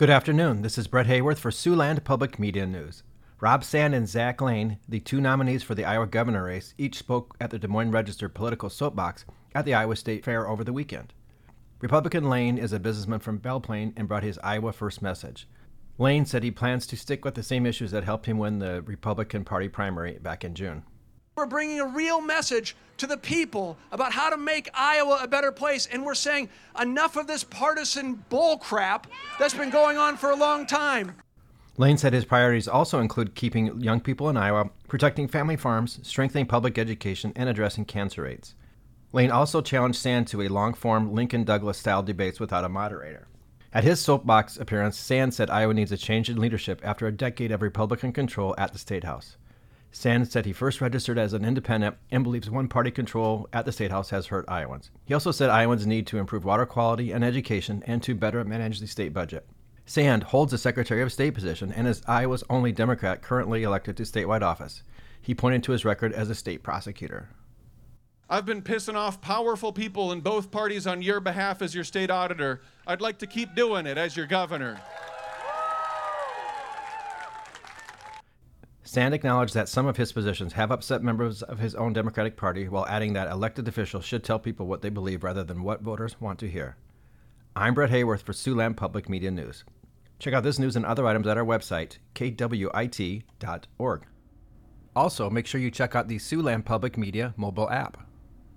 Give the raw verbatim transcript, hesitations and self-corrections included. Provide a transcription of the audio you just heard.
Good afternoon. This is Brett Hayworth for Siouxland Public Media News. Rob Sand and Zach Lane, the two nominees for the Iowa governor race, each spoke at the Des Moines Register political soapbox at the Iowa State Fair over the weekend. Republican Lane is a businessman from Belle Plaine and brought his Iowa First message. Lane said he plans to stick with the same issues that helped him win the Republican Party primary back in June. We're bringing a real message to the people about how to make Iowa a better place, and we're saying enough of this partisan bull crap that's been going on for a long time. Lane said his priorities also include keeping young people in Iowa, protecting family farms, strengthening public education, and addressing cancer rates. Lane also challenged Sand to a long-form Lincoln Douglas-style debates without a moderator. At his soapbox appearance, Sand said Iowa needs a change in leadership after a decade of Republican control at the State House. Sand said he first registered as an independent and believes one-party control at the State House has hurt Iowans. He also said Iowans need to improve water quality and education and to better manage the state budget. Sand holds the Secretary of State position and is Iowa's only Democrat currently elected to statewide office. He pointed to his record as a state prosecutor. I've been pissing off powerful people in both parties on your behalf as your state auditor. I'd like to keep doing it as your governor. Sand acknowledged that some of his positions have upset members of his own Democratic Party, while adding that elected officials should tell people what they believe rather than what voters want to hear. I'm Brett Hayworth for Siouxland Public Media News. Check out this news and other items at our website, k w i t dot org. Also, make sure you check out the Siouxland Public Media mobile app.